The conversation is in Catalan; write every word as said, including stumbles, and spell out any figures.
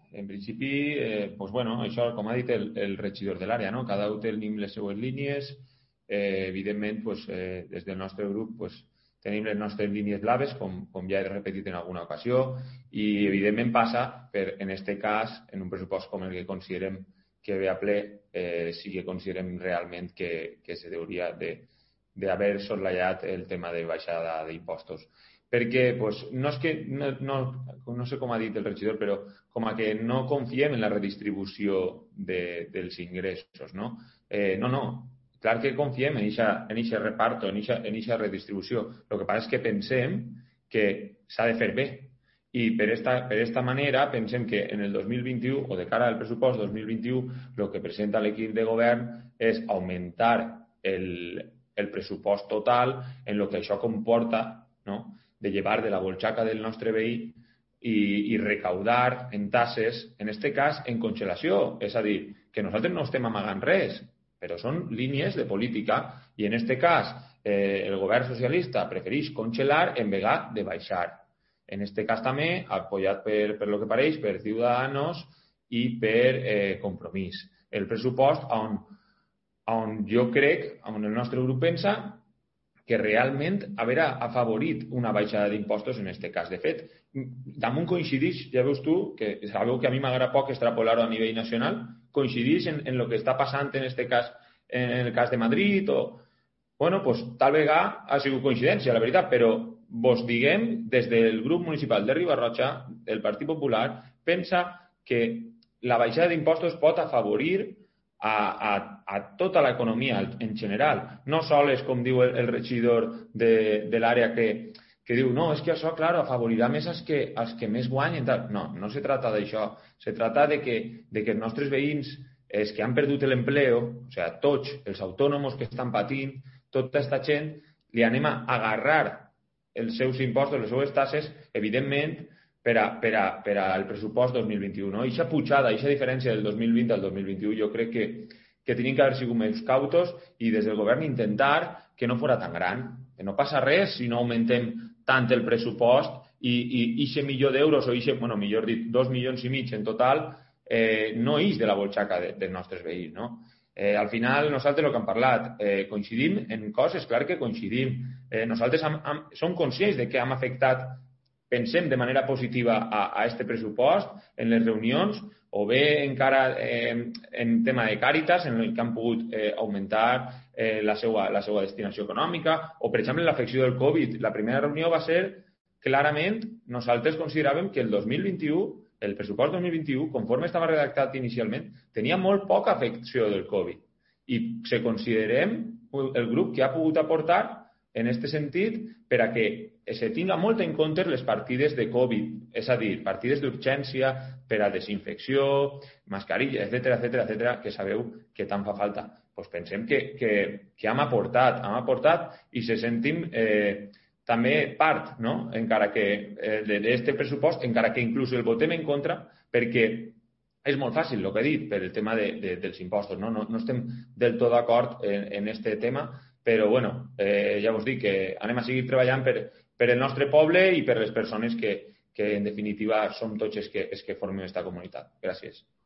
en principi, eh, pues bueno, això, com ha dit el, el regidor de l'àrea, no? Cada un tenim les seues línies. Eh, evidentment, pues, eh, des del nostre grup pues, tenim les nostres línies blaves, com, com ja he repetit en alguna ocasió, i evidentment passa per, en aquest cas, en un pressupost com el que considerem que ve a ple, eh, sí que considerem realment que, que se hauria d'haver sotlaiat el tema de baixada d'impostos. Perquè pues, no és que, no, no, no sé com ha dit el regidor, però com a que no confiem en la redistribució de, dels ingressos, no? Eh, no, no. Clar que confiem en aquest reparto, en aquesta redistribució. El que passa és que pensem que s'ha de fer bé. I per esta, per esta manera pensem que en el dos mil vint-i-u, o de cara al pressupost dos mil vint-i-u, el que presenta l'equip de govern és augmentar el, el pressupost total en el que això comporta, no?, de llevar de la butxaca del nostre veí i, i recaudar en tasses, en aquest cas en congelació. És a dir, que nosaltres no estem amagant res, però són línies de política i en aquest cas eh, el govern socialista prefereix congelar en vegada de baixar. En aquest cas també apoyat per, per lo que pareix per Ciudadanos i per eh, Compromís. El pressupost on, on jo crec, on el nostre grup pensa que realment haurà afavorit una baixada d'impostos en aquest cas. De fet, damunt coincideix, ja veus tu, que sabeu que a mi m'agrada poc extrapolar-ho a nivell nacional, coincideix en, en el que està passant en aquest cas, en el cas de Madrid, o... Bueno, pues, tal vegada ha sigut coincidència, la veritat, però vos diguem, des del grup municipal de Riba-roja, el Partit Popular pensa que la baixada d'impostos pot afavorir A, a, a tota l'economia en general. No sols, com diu el, el regidor de, de l'àrea que, que diu no, és que això, clar, afavorirà més els que, els que més guanyen. Tal. No, no se trata d'això. Se trata de que, de que els nostres veïns, els que han perdut l'empleo, o sigui, tots els autònoms que estan patint, tota aquesta gent, li anem a agarrar els seus impostos, les seues tasses, evidentment, per a, per a, per al pressupost dos mil vint-i-u. No? Eixa pujada, eixa diferència del dos mil vint al dos mil vint-i-u, jo crec que, que tenien que haver sigut més cautos i des del govern intentar que no fora tan gran. Que no passa res si no augmentem tant el pressupost i, i eixe milió d'euros o eixe, bueno, millor dit, dos milions i mig en total, eh, no ix de la butxaca de, dels nostres veïns, no? Eh, al final, nosaltres el que hem parlat, eh, coincidim en coses, clar que coincidim. Eh, nosaltres hem, hem, som conscients de que hem afectat, pensem de manera positiva a, a este pressupost en les reunions, o bé encara eh, en tema de Càritas, en el que han pogut eh, augmentar eh, la, seva, la seva destinació econòmica, o per exemple l'afecció del Covid. La primera reunió va ser, clarament, nosaltres consideràvem que el dos mil vint-i-u, el pressupost dos mil vint-i-u, conforme estava redactat inicialment, tenia molt poca afecció del Covid. I se considerem el grup que ha pogut aportar en aquest sentit per a que se tinga molt en compte les partides de Covid, és a dir, partides d'urgència per a desinfecció, mascarilla, etcètera, etcètera, etcètera, que sabeu que tant fa falta. Pues pensem que, que, que hem aportat, hem aportat i se sentim eh, també part, no? Encara que eh, d'aquest pressupost, encara que inclús el votem en contra, perquè és molt fàcil el que he dit per el tema de, de, dels impostos, no? No, no estem del tot d'acord en aquest tema, però bueno, eh, ja us dic que anem a seguir treballant per, per el nostre poble i per les persones que, que en definitiva som tots els que, els que formem aquesta comunitat. Gràcies.